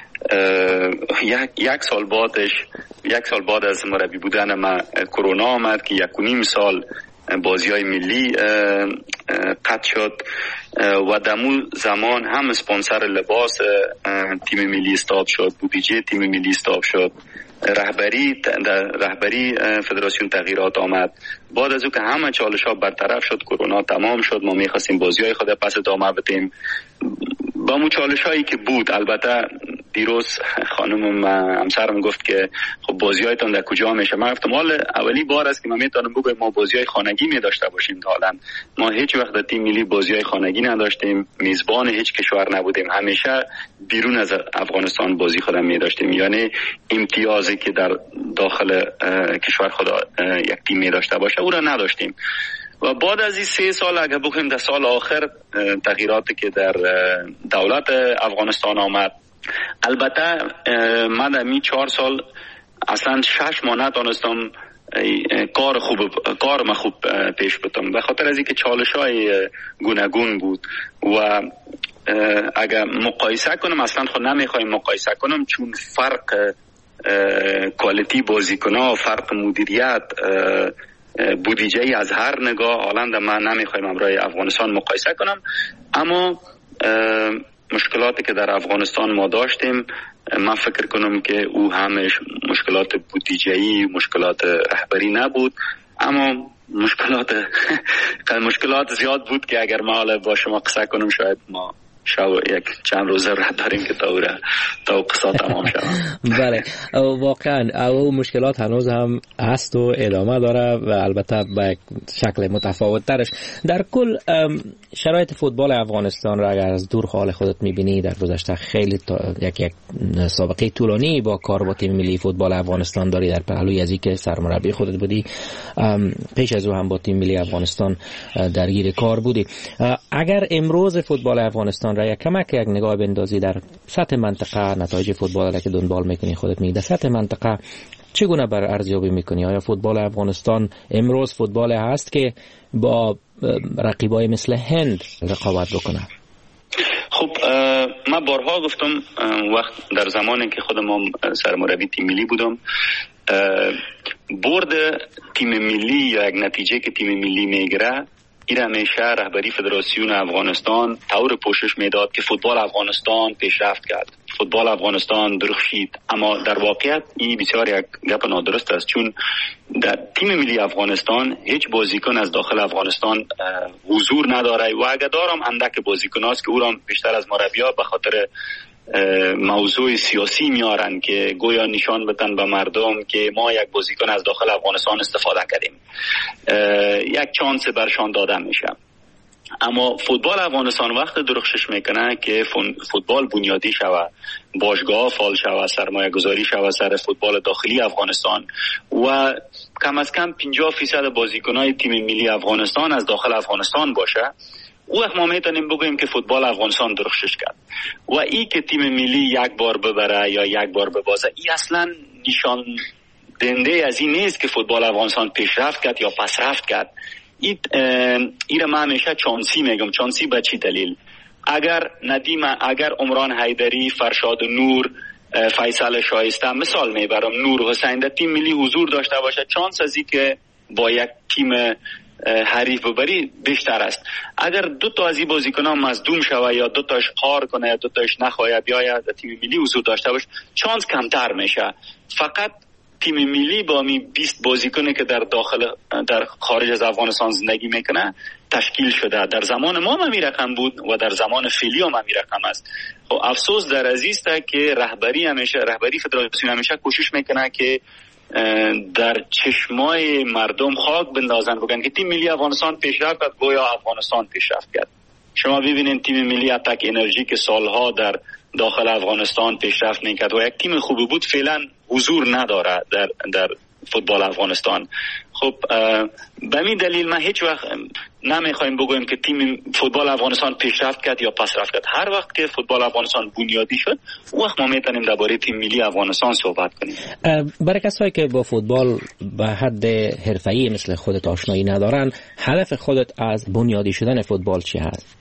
یک یک سال بعدش یک سال بعد از مربی بودن من کرونا آمد که یک و نیم سال بازی‌های ملی قطع شد و دمو زمان هم اسپانسر لباس تیم ملی استاپ شد، بودجه تیم ملی استاپ شد، رهبری در رهبری فدراسیون تغییرات آمد. بعد از او که همه چالش‌ها برطرف شد، کرونا تمام شد، ما می‌خواستیم بازی‌های خود پس ادامه بدیم با مو چالش‌هایی که بود. البته دیروز خانم همسرم گفت که خب بازی‌هایتون در کجا میشه؟ من گفتم حالا اولی بار است که من میتونم بگم ما بازی‌های خانگی می داشته باشیم. حالا ما هیچ وقت در تیم ملی بازی‌های خانگی نداشتیم، میزبان هیچ کشور نبودیم، همیشه بیرون از افغانستان بازی خودم می داشتیم. یعنی امتیازی که در داخل کشور خود یک تیم می داشته باشه او را نداشتیم. و بعد از این سه سال اگر بخوایم در سال آخر تغییراتی که در دولت افغانستان آمد، البته من در می چهار سال اصلا شش ماه نتونستم کار خوب کار ما خوب پیش بتم به خاطر از اینکه چالش‌های گوناگون بود و اگر مقایسه کنم اصلا خود نمیخوایم مقایسه کنم، چون فرق کوالیتی بازیکن‌ها، فرق مدیریت، بودجه از هر نگاه حالا من نمیخوایم امروی افغانستان مقایسه کنم. اما مشکلاتی که در افغانستان ما داشتیم من فکر کنم که او همش مشکلات بودجه‌ای، مشکلات رهبری نبود، اما مشکلات مشکلات زیاد بود که اگر ما با شما قصه کنم شاید ما شو یک چند روزه راه داریم که تا تا قصه تمام شود. بله واقعا او مشکلات هنوز هم هست و ادامه داره و البته به شکل متفاوت ترش. در کل شرایط فوتبال افغانستان را اگر از دور حال خودت میبینی، در گذشته خیلی یک یک سابقه طولانی با کار با تیم ملی فوتبال افغانستان داری، در پهلوی از اینکه سرمربی خودت بودی، پیش از او هم با تیم ملی افغانستان درگیر کار بودی. اگر امروز فوتبال افغانستان را یک کمک یک نگاه بندازی در سطح منطقه، نتایج فوتبال را که دنبال میکنی خودت می در سطح منطقه چگونه بر ارزیابی میکنی؟ آیا فوتبال افغانستان امروز فوتبال هست که با رقیبای مثل هند رقابت بکنه؟ خب من بارها گفتم وقت در زمانی که خودم سرمربی تیم ملی بودم، برد تیم ملی یا یک نتیجه که تیم ملی میگیره این همیشه رهبری فدراسیون افغانستان طور پوشش میداد که فوتبال افغانستان پیشرفت کرد، فوتبال افغانستان درخشید. اما در واقعیت این بسیار یک گپ نادرست است، چون در تیم ملی افغانستان هیچ بازیکن از داخل افغانستان حضور نداره و اگر دارم اندک بازیکن است که او را بیشتر از مربی‌ها به خاطر موضوع سیاسی میارن که گویا نشان بدن به مردم که ما یک بازیکن از داخل افغانستان استفاده کردیم، یک چانس برشان داده میشه. اما فوتبال افغانستان وقت درخشش میکنه که فوتبال بنیادی شود، باشگاه فعال شود، سرمایه گذاری شود سر فوتبال داخلی افغانستان و کم از کم پنجاه فیصد بازیکنای تیم ملی افغانستان از داخل افغانستان باشه، او وقت ما میتونیم بگوییم که فوتبال افغانستان درخشش کرد. و ای که تیم ملی یک بار ببره یا یک بار ببازه، ای اصلا نشان دهنده از این نیست که فوتبال افغانستان پیشرفت کرد یا پسرفت کرد. این ایره من همیشه چانسی میگم. چانسی به چی دلیل؟ اگر ندیم، اگر عمران حیدری، فرشاد نور، فیصل شایسته مثال میبرم، نور حسین در تیم ملی حضور داشته باشه، چانس ازی که با یک تیم حریف ببری بیشتر است. اگر دو تا از این بازیکنان مصدوم شوه یا دو تاش قهر کنه یا دو تاش نخواهد بیاید در تیم ملی حضور داشته باشه، چانس کمتر میشه. فقط تیم ملی با می بیست بازیکنی که در داخل در خارج از افغانستان زندگی میکنه تشکیل شده. در زمان ما هم این رقم بود و در زمان فعلی هم این رقم است. خب افسوس در عزیز است که رهبری همیشه رهبری فدراسیون همیشه کوشش میکنه که در چشمای مردم خاک بندازن، بگن که تیم ملی افغانستان پیشرفت کرد، گویا افغانستان پیشرفت کرد. شما ببینید تیم ملی اتک انرژی که سالها در داخل افغانستان پیشرفت میکرد و یک تیم خوبی بود، فعلا حضور نداره در در فوتبال افغانستان. خب به این دلیل ما هیچ وقت نمیخوایم بگویم که تیم فوتبال افغانستان پیشرفت کرد یا پسرفت کرد. هر وقت که فوتبال افغانستان بنیادی شد، اون وقت ما میتونیم درباره تیم ملی افغانستان صحبت کنیم. برای کسایی که با فوتبال به حد حرفه‌ای مثل خودت آشنایی ندارن، هدف خودت از بنیادی شدن فوتبال چی هست؟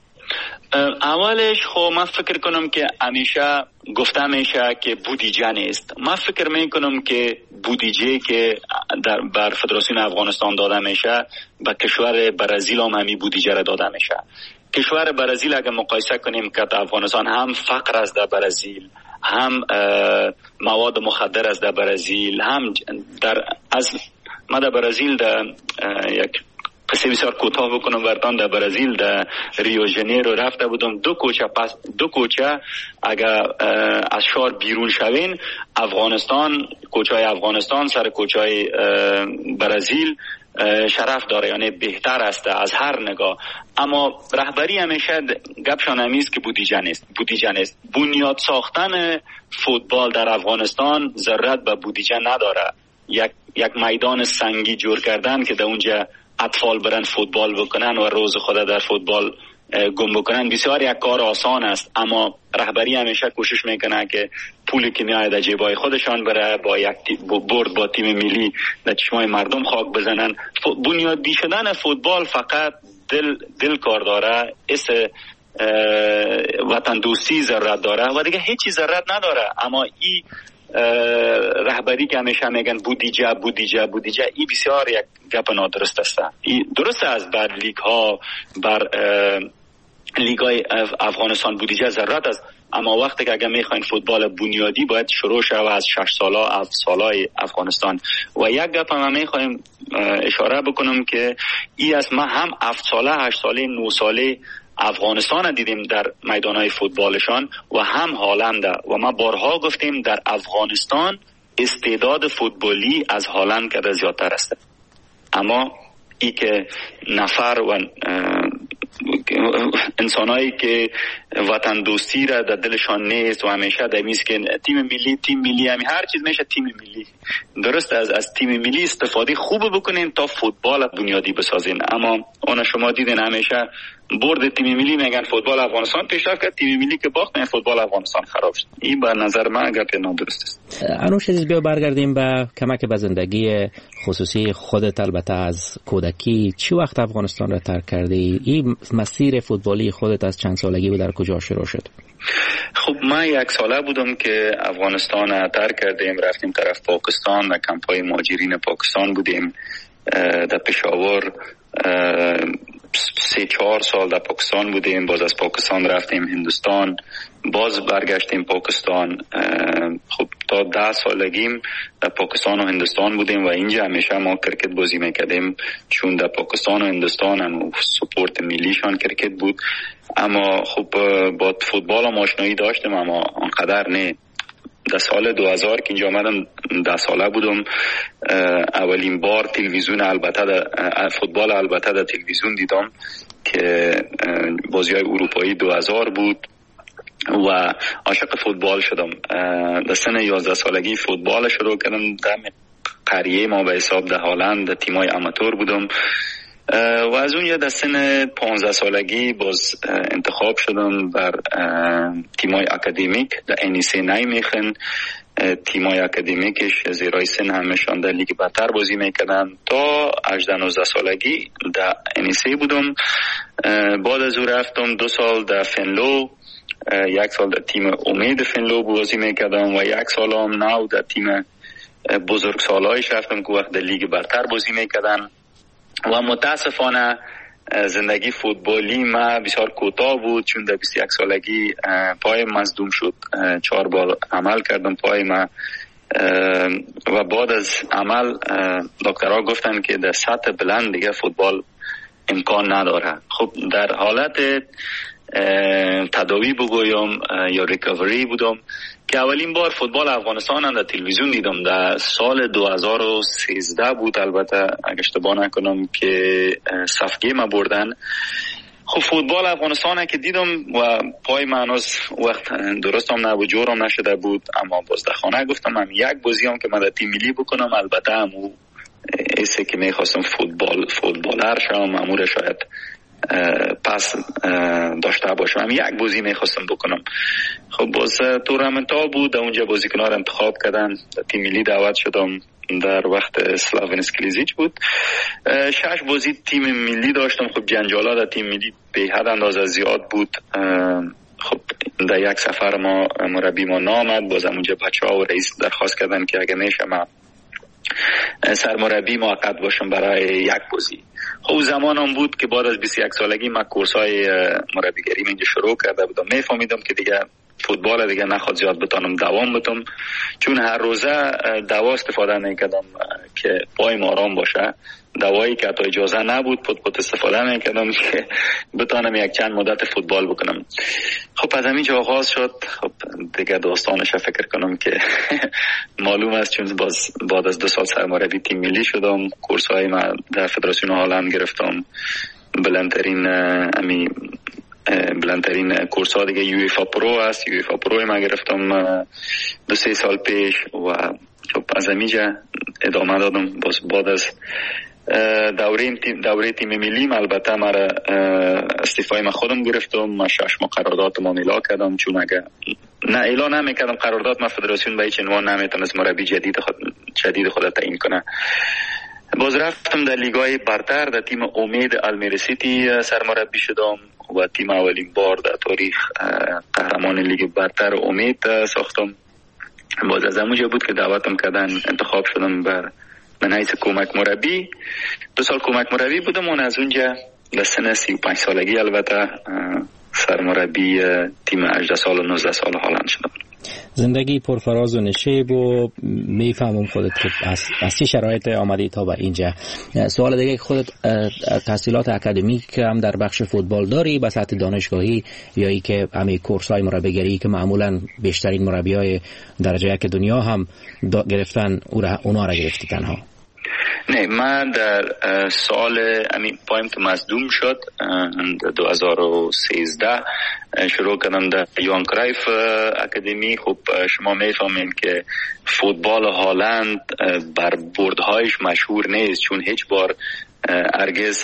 اولش خب من فکر کنم که همیشه گفته میشه که بودجه نیست. من فکر میکنم که بودجه که در بر فدراسیون افغانستان داده میشه به کشور برزیل هم همین بودجه را داده میشه. کشور برزیل اگر مقایسه کنیم که افغانستان هم فقر است در برزیل، هم مواد مخدر است در برزیل، هم در از ما در برزیل در یک قصه بسیار کوتاه بکنم براتون. در برزیل در ریو ژنیرو رفته بودم، دو کوچه پس دو کوچه اگر از شهر بیرون شوین، افغانستان کوچه های افغانستان سر کوچه های برزیل شرف داره، یعنی بهتر است از هر نگاه. اما رهبری همیشه گپشان همیست که بودجه نیست. بودجه نیست. بنیاد ساختن فوتبال در افغانستان ضرورت به بودجه نداره. یک یک میدان سنگی جور کردن که در اونجا اطفال برن فوتبال بکنن و روز خود در فوتبال گم بکنن بسیار یک کار آسان است، اما رهبری همیشه کوشش میکنه که پولی که میاد در جیبای خودشان بره با یک برد با تیم ملی در چشمای مردم خاک بزنن. بنیادی شدن فوتبال فقط دل دل کار داره، اس وطن دوستی ضرورت داره و دیگه هیچ چیز ضرورت نداره. اما این رهبری که همیشه میگن بودجه بودجه بودجه، این بسیار یک گپ نادرست است. این درست است بر لیگ ها بر لیگ های افغانستان بودجه ضرورت است، اما وقتی که اگر میخواین فوتبال بنیادی باید شروع شود از شش ساله هفت ساله افغانستان. و یک گپ هم میخوایم اشاره بکنم که این است، ما هم هفت ساله هشت ساله نه ساله افغانستان دیدیم در میدانهای فوتبالشان و هم هالند، و ما بارها گفتیم در افغانستان استعداد فوتبالی از هالند که زیادتر است. اما ای که نفر و انسانایی که وطن دوستی را در دلشان نیست و همیشه در میست که تیم ملی تیم ملی همی هر چیز میشه تیم ملی. درست از از تیم ملی استفاده خوب بکنین تا فوتبال بنیادی بسازین، اما اون شما دیدین همیشه برد تیم ملی میگن فوتبال افغانستان پیشرفت کرد، تیم ملی که باخت میگن فوتبال افغانستان خراب شد. این به نظر من گپ نادرست است. انوش عزیز، بیا برگردیم به کمک به زندگی خصوصی خودت. البته از کودکی چی وقت افغانستان را ترک کردی؟ این مسیر فوتبالی خودت از چند سالگی بود، در کجا شروع شد؟ خب من یک ساله بودم که افغانستان را ترک کردیم، رفتیم طرف پاکستان و کمپای مهاجرین پاکستان بودیم در پشاور. سه چهار سال در پاکستان بودیم، باز از پاکستان رفتیم هندوستان، باز برگشتیم پاکستان. خب تا ده سالگیم در پاکستان و هندوستان بودیم و اینجا همیشه ما کرکت بازی میکردیم، چون در پاکستان و هندوستان هم سپورت ملیشان کرکت بود. اما خب با فوتبال هم آشنایی داشتیم، اما آنقدر نه. در سال دو هزار که اینجا آمدم ده ساله بودم، اولین بار تلویزیون البته در فوتبال البته در تلویزیون دیدم که بازی های اروپایی دو هزار بود و عاشق فوتبال شدم. در سن یازده سالگی فوتبال شروع کردم. در قریه ما به حساب در هالند در تیمای اماتور بودم و از اون یا در سن پانزده سالگی باز انتخاب شدم بر تیمای اکادمیک در انیسه نیمیخن. تیمای اکادمیکش زیرای سن همشان در لیگ برتر بازی میکردن. تا هجده نوزده سالگی در انیسه بودم. بعد از او رفتم دو سال در فنلو، یک سال در تیم امید فنلو بازی میکردم و یک سال هم نو در تیم بزرگ سالایش رفتم که وقت در لیگ برتر بازی میکردن. و متاسفانه زندگی فوتبالی ما بسیار کوتاه بود، چون در بیست و یک سالگی پای مصدوم شد. چهار بار عمل کردم، پای ما و بعد از عمل دکترها گفتن که در سطح بلند دیگه فوتبال امکان نداره. خب در حالت تداوی بگویم یا ریکاوری بودم که اولین بار فوتبال افغانستان در تلویزیون دیدم. در سال دو هزار و سیزده بود البته اگه اشتباه نکنم که صفگه ما بردن. خب فوتبال افغانستان که دیدم و پای من از وقت درستم نبود، جورم نشده بود، اما باز در خانه گفتم من یک بازی هم که من در تیم ملی بکنم. البته همو ایسه که میخواستم فوتبال فوتبالر شم، امور شاید پس داشته باشم، هم یک بازی میخواستم بکنم. خب باز تورنمنت ها بود، اونجا بازیکن‌ها انتخاب کردن، تیم ملی دعوت شدم. در وقت سلاوین اسکلیزیچ بود. شش بازی تیم ملی داشتم. خب جنجالا در تیم ملی به حد اندازه زیاد بود. خب در یک سفر ما مربی ما نامد، باز اونجا بچه‌ها و رئیس درخواست کردن که اگه میشه ما سرمربی موقت باشم برای یک بازی. خب زمانم بود که بعد از بیست و یک سالگی من کورسای مربیگری اینجا شروع کرده بودم. میفهمیدم که دیگه فوتبال دیگه نخواد زیاد بتانم دوام بتم، چون هر روزه دوا استفاده نکردم که پایم آرام باشه. دوایی که حتی اجازه نبود پت پت استفاده نکردم که بتانم یک چند مدت فوتبال بکنم. خب از همین جا آغاز شد. خب دیگه داستانش فکر کنم که معلوم است، چون باز بعد از دو سال سرمربی تیم ملی شدم. کورس‌های من در فدراسیون هلند گرفتم، بلندترین امی بلندترین کورس ها دیگه یو اف ا پرو است. یو اف ا پرو ما گرفتم دو سه سال پیش و خب از همینجا ادامه دادم. باز بعد از دوره تیم دوره تیم ملی البته مرا استعفای من خودم گرفتم. من شش ماه قرارداد ما اعلام کردم، چون اگه نه اعلام نمیکردم قرارداد ما فدراسیون به هیچ عنوان نمیتونست مربی جدید خود جدید خود تعیین کنه. باز رفتم در لیگای برتر، در تیم امید المیری سیتی سرمربی شدم و تیم اولین بار در تاریخ قهرمان لیگ برتر امید ساختم. باز از اونجا بود که دعوتم کردن، انتخاب شدم بر من حیث کمک مربی. دو سال کمک مربی بودم و از اونجا در سن سی و پنج سالگی البته سرمربی تیم هجده سال و نوزده سال هلند شدم. زندگی پرفراز و نشیب و میفهمم خودت که از, از چه شرایط آمدی تا به اینجا. سوال دیگه که خودت تحصیلات اکادمیک هم در بخش فوتبال داری به سطح دانشگاهی یا ای که همین کورس‌های مربیگری که معمولا بیشترین مربیای درجه یک دنیا هم گرفتن اونا را گرفتی تنها؟ نه، من در سال امین پایم که مصدوم شد دو هزار و سیزده شروع کردم در یوهان کرایف اکادمی. خب شما میفهمین که فوتبال هلند بر بردهایش مشهور نیست، چون هیچ بار هرگز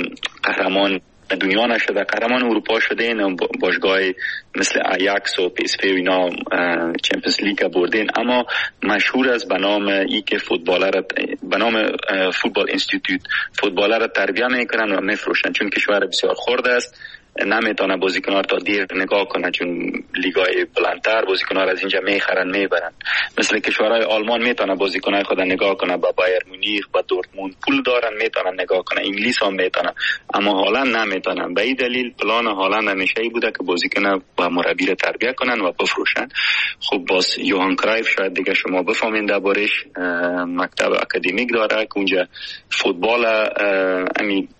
قهرمان دنیا نشده، قهرمان اروپا شده. این باشگاه مثل آیاکس و پی اس وی و اینا چمپیونز لیگ بردین، اما مشهور است به نام ای که فوتبالر به نام فوتبال اینستیتوت فوتبالر تربیت میکنن و میفروشن، چون کشور بسیار خرد است. نمیتونه بازیکن‌ها تا دیر نگاه کنه، چون لیگای بلندتر بازیکن‌ها از اینجا میخرن میبرن. مثل کشورهای آلمان میتونه بازیکن‌های خود نگاه کنه، با بایر مونیخ با دورتموند پول دارن میتونن نگاه کنه. انگلیس هم میتونه، اما هلند نمیتونن. به این دلیل پلان هلند همیشه ای بوده که بازیکن و مربی را تربیت کنن و بفروشن. خب باز یوهان کرایف شاید دیگه شما بفهمین دربارش، مکتب اکادمیک داره که اونجا فوتبال امی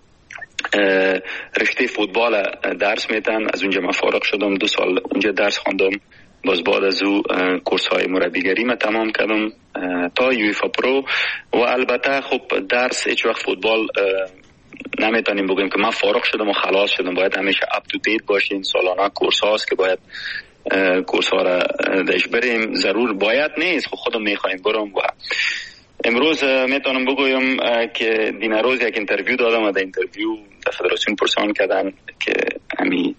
رشته فوتبال درس میتن. از اونجا من فارغ شدم، دو سال اونجا درس خواندم. باز بعد از او کورس های مربیگری ما تمام کردم تا یو اف ا پرو. و البته خب درس هیچ وقت فوتبال نمیتونیم بگیم که من فارغ شدم و خلاص شدم. باید همیشه اپ تو دیت باشین. سالانه کورس هاست که باید کورس ها را داشت بریم. ضرور باید نیست، خب خودم میخوایم برم. و امروز میتونم بگویم که دینا روز یک اینترویو دادم و در اینترویو در فدراسیون پرسان کردن که امی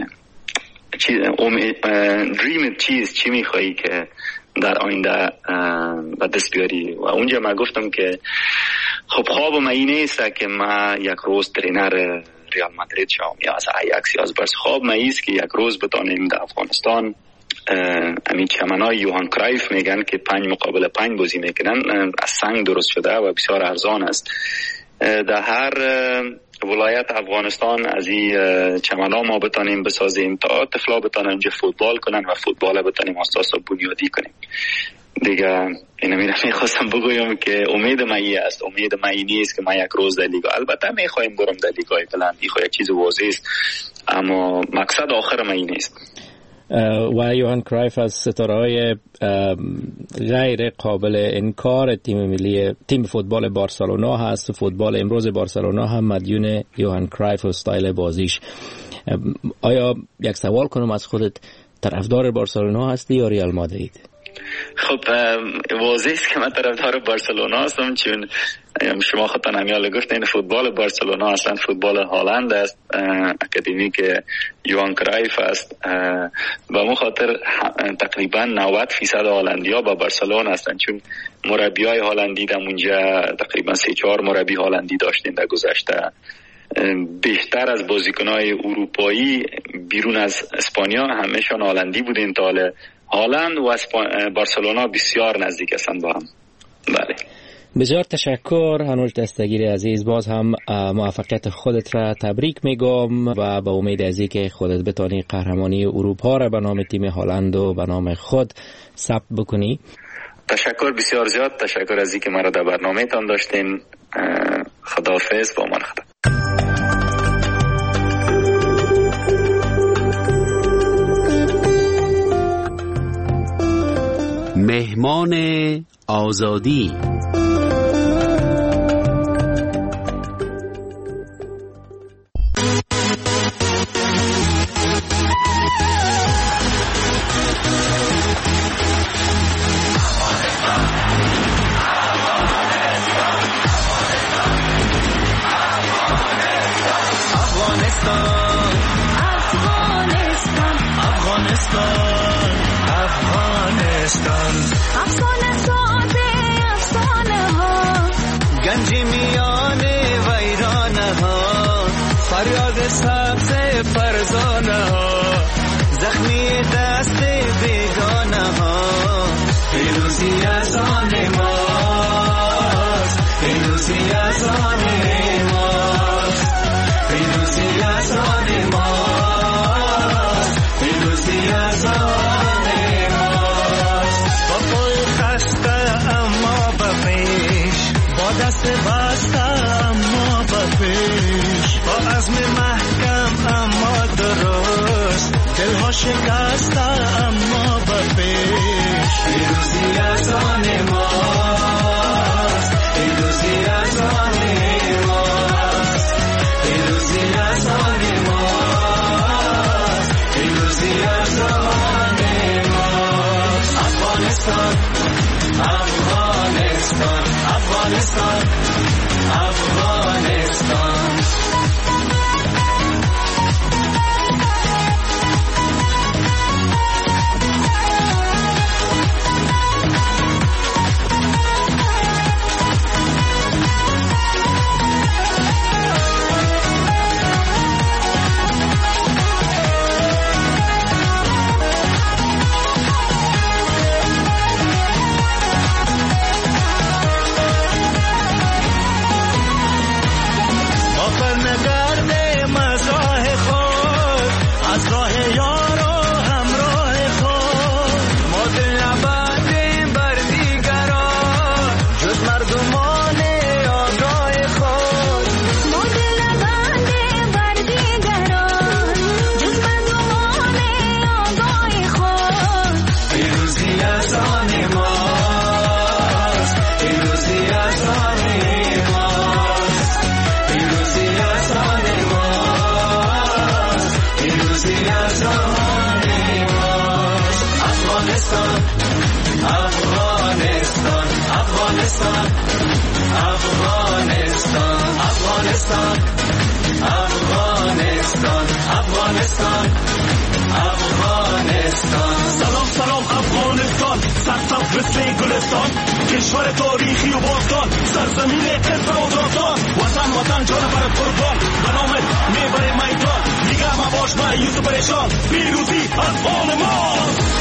چی دریم چیز چی میخوایی که در آینده به دست بیاری. و اونجا من گفتم که خب خوابم این نیست که من یک روز ترینر ریال مادرید شوم یا از آیاکس یا از بارسا. خواب من ایست که یک روز بتونیم در افغانستان همین چمنای یوهان کرایف میگن که پنج مقابل پنج بازی میکنن، از سنگ درست شده و بسیار ارزان است. در هر ولایت افغانستان از این چمنا ما بتانیم بسازیم تا طفلا بتانن اینجا فوتبال کنن و فوتبال بتانیم اساس بنیادی کنیم. دیگه این میرم میخواستم بگویم که امید مایی است، امید مایی نیست که ما یک روز در لیگا، البته میخوایم برم در لیگای بلند، این خواهی یک چیز واضح است، اما مقصد آخر مایی نیست. و یوهان کرایف از ستاره‌های غیر قابل انکار تیم ملی تیم فوتبال بارسلونا هست و فوتبال امروز بارسلونا هم مدیون یوهان کرایف و استایل بازیش. آیا یک سوال کنم از خودت، طرفدار بارسلونا هستی یا ریال مادرید؟ خب واضح است که من طرفدار بارسلونا هستم، چون شما خودتان هم یاد گفتین فوتبال بارسلونا اصلا فوتبال هالند است، اکادمی که یوهان کرایف است و مو خاطر تقریبا نود فیصد هالندیا با بارسلونا هستند، چون مربیای هالندی در اونجا تقریبا سه چهار مربی هالندی داشتین در گذشته. بیشتر از بازیکنای اروپایی بیرون از اسپانیا همه‌شان هالندی بودن. تا هالند و بارسلونا بسیار نزدیک هستند با هم. بله. بسیار تشکر هنوش دستگیر عزیز، باز هم موفقیت خودت را تبریک میگم و به امید از اینکه خودت بتانی قهرمانی اروپا را به نام تیم هالند و به نام خود ثبت بکنی. تشکر بسیار زیاد، تشکر از اینکه مرا در برنامه تان داشتین. خداحافظ، با امان خدا. مهمان آزادی. شکست اما بپیش پیروزی از آن ماست، پیروزی از آن ماست، پیروزی از آن ماست، پیروزی از آن ماست. افغانستان افغانستان افغانستان افغانستان افغانستان افغانستان افغانستان. سلام سلام افغانستان، سرسبز مثل گلستان، کشور تاریخی و باستان، سرزمین قدر و داستان. وطن وطن جان برات قربان، به نامت میبره میدان، دیگه مباش مایوس و پریشان، پیروزی از آن ماست.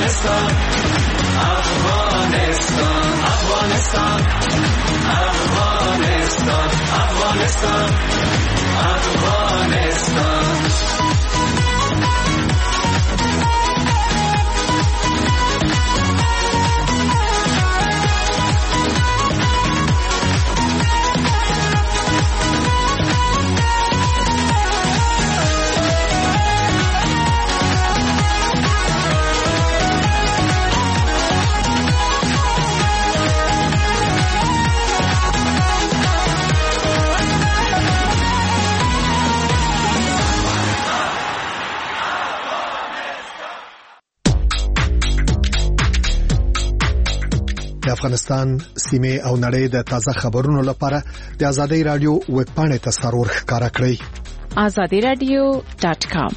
افغانستان افغانستان افغانستان افغانستان افغانستان افغانستان د افغانستان سیمه او نړۍ د تازه خبرونو لپاره د آزادۍ رادیو ویب پاڼې ته سرور ښکارا کړئ azadi radio dot com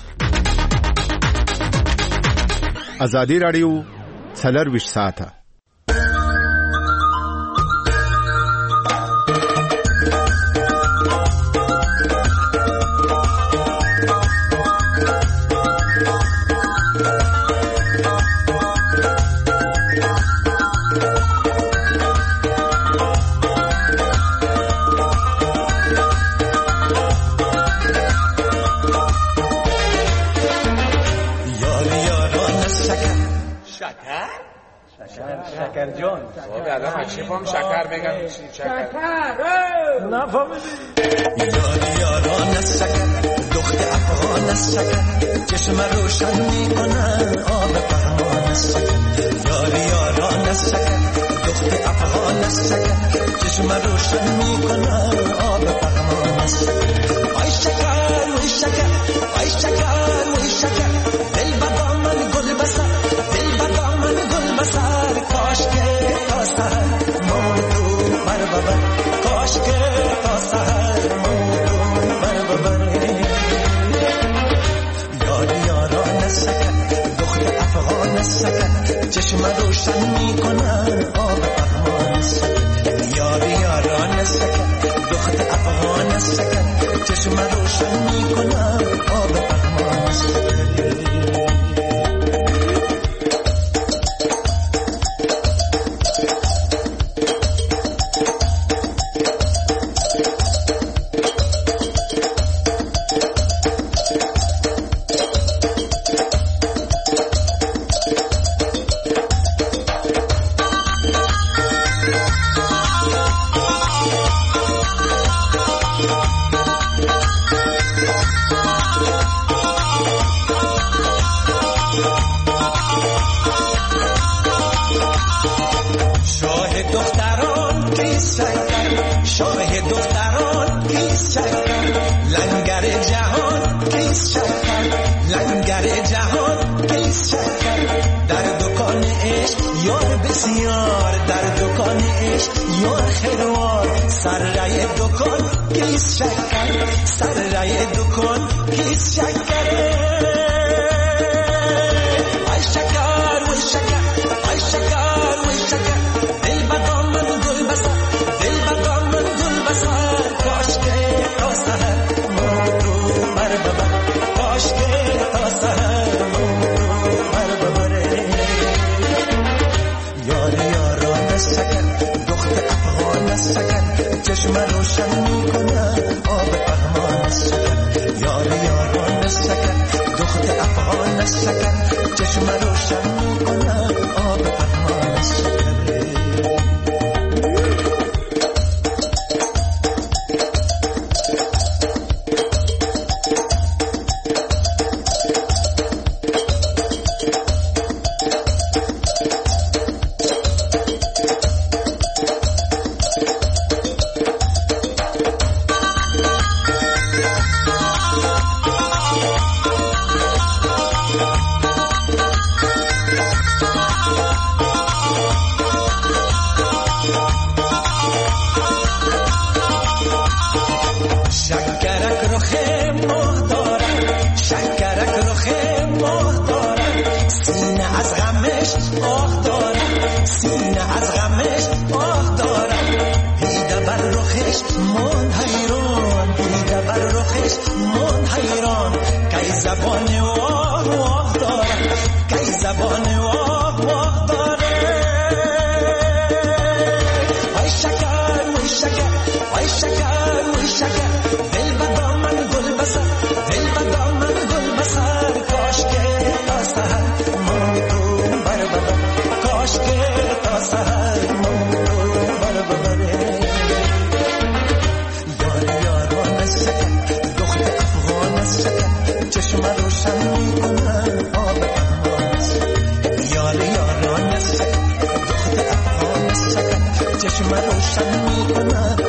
آزادۍ رادیو څلور ساعته شکر جان الان هرچی فهم شکر بگم شکر نفهمیدی یاری یاران از شکر دخت افغان از شکر چشم روشن میکنن آب پهمان از شکر یاری یاران از شکر دخت افغان از شکر چشم روشن میکنن آب پهمان از شکر آی شکر وی شکر آی شکر وی شکر دل بدامن گل بسر دل بدامن گل بسر کاش که تا سهر موتو بر ببر کاش که تا سهر موتو بر ببر یاری یاران از شکر دخت افغان از شکر چشم روشن میکنن آب پهمان از شکر یاری یاران از شکر دخت افغان از شکر چشم روشن میکنن آب پهمان از شکر زبان و آه دارم کی زبان و آه که تا سحر ما رو بر ببره یار یاران سکت دختر افغان سکت چشم روشن میکنن آب اماس یار یاران سکت دختر افغان سکت چشم روشن میکنن